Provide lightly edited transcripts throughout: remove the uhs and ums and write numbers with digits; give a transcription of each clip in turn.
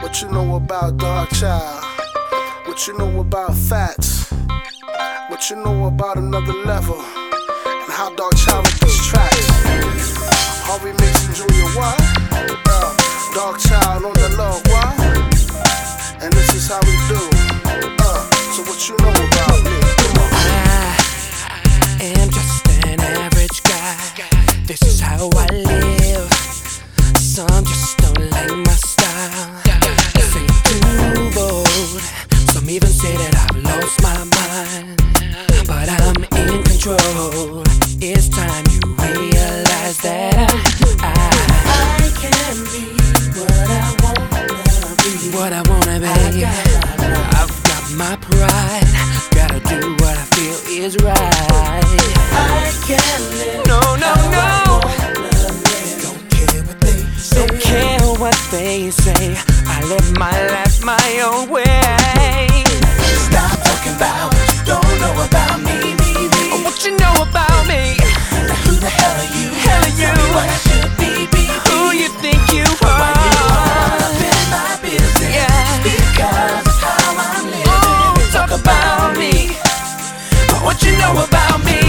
What you know about Darkchild? What you know about Fats? What you know about Another Level? And how Darkchild with these tracks? Harvey Mason Jr. Why? Darkchild on the low, why? And this is how we do. So what you know about me? Come on. I am just an average guy. This is how I live. Some just don't like my style. Say too bold. Some even say that I've lost my mind, but I'm in control. It's time you realize that I can be what I wanna be. What I wanna be. I've got my pride. Gotta do what I feel is right. I can't live. No. Don't care what they say. I live my life my own way. Stop talking about what you don't know about me. What you know about me? Now who the hell are you? Tell me what I should be. Who you think you are? Why you all up in my business? Yeah. Because of how I'm living. Talk about me. But what you know about me?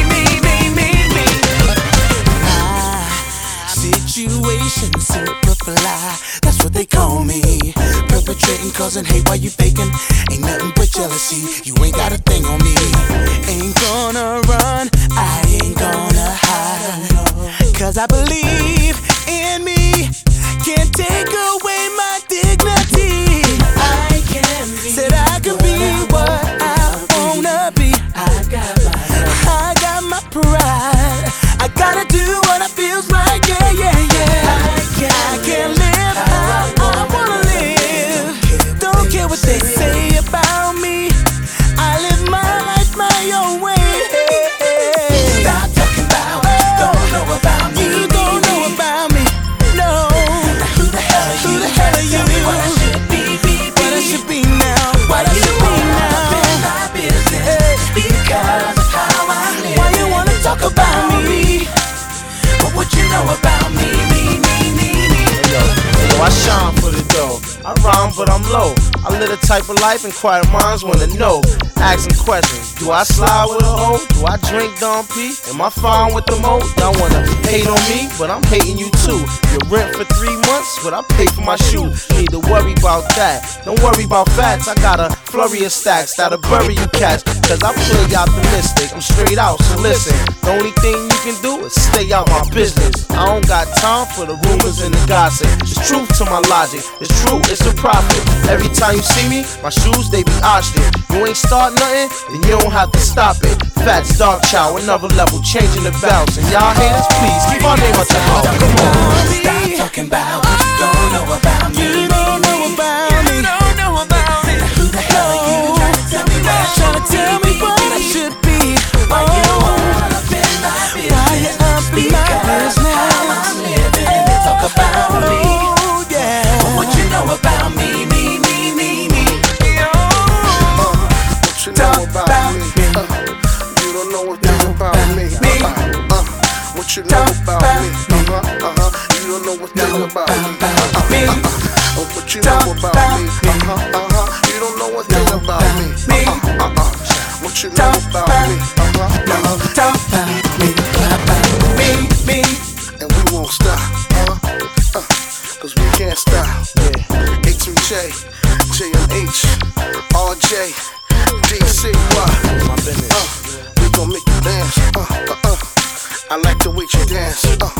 Situation super fly, that's what they call me. Perpetrating, causing hate while you faking. Ain't nothing but jealousy, you ain't got a thing on me. Ain't gonna run, I ain't gonna hide. Cause I believe in me, can't take away my dignity. I can be, said I can be what I wanna be. I got my pride, I gotta do what I feels right, yeah. I can't live how I wanna live. Don't care what they say about me. I live my life my own way. Stop talking about what you don't know about me. You don't know about me, no. Now who the hell are you? Tell me what I should be. What I should be now. What I should be now. In my business because of how I live. Why you wanna talk about me? But what you know about me? Yo, I shine for the dough. I rhyme, but I'm low. I live the type of life inquiring minds wanna know. Asking questions. Do I slide with a hoe? Do I drink Dom P? Am I fine with the mo? Y'all wanna hate on me, but I'm hating you too. You rent for 3 months, but I pay for my shoes. Need to worry about that. Don't worry about Fats. I got a flurry of stacks that'll bury you cats. Cause I play optimistic. I'm straight out, so listen. The only thing you can do is stay out my business. I don't got time for the rumors and the gossip. It's truth to my logic. It's true, it's a profit. Every time you see me, my shoes, they be ostrich. You ain't start nothing, then you don't have to stop it. Fats, Darkchild, Another Level, changing the bounce. And y'all haters, please, keep our name out your mouth. Come on. Stop talking about what you don't know about me. You don't know about me. Now who the hell are you trying to tell me what I should be? Why you all up in my business? Why you up in my because of how I'm living. And they talk about me. But what you know about me? What you know about me? You don't know a thing about me. What you know about me? You don't know a thing about me. What you know about me? You don't know a thing about me. What you know about me? And we won't stop. Cause we can't stop. A2J, JMH, RJ, DCY. My business. We gon' make you dance. I like the way you dance.